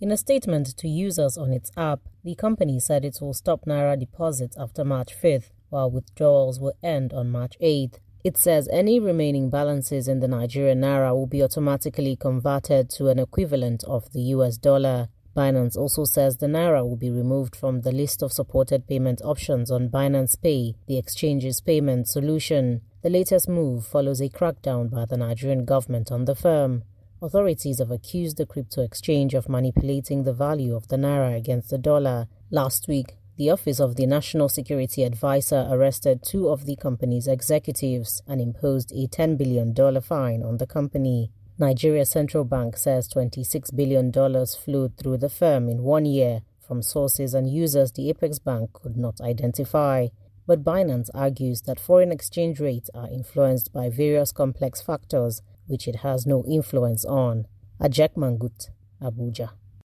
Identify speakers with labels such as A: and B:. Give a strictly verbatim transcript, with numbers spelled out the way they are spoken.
A: In a statement to users on its app, the company said it will stop Naira deposits after March fifth, while withdrawals will end on March eighth. It says any remaining balances in the Nigerian Naira will be automatically converted to an equivalent of the U S dollar. Binance also says the Naira will be removed from the list of supported payment options on Binance Pay, the exchange's payment solution. The latest move follows a crackdown by the Nigerian government on the firm. Authorities have accused the crypto exchange of manipulating the value of the Naira against the dollar. Last week, the Office of the National Security Advisor arrested two of the company's executives and imposed a ten billion dollars fine on the company. Nigeria's central bank says twenty-six billion dollars flowed through the firm in one year from sources and users the Apex Bank could not identify. But Binance argues that foreign exchange rates are influenced by various complex factors which it has no influence on. Ajak Mangut, Abuja.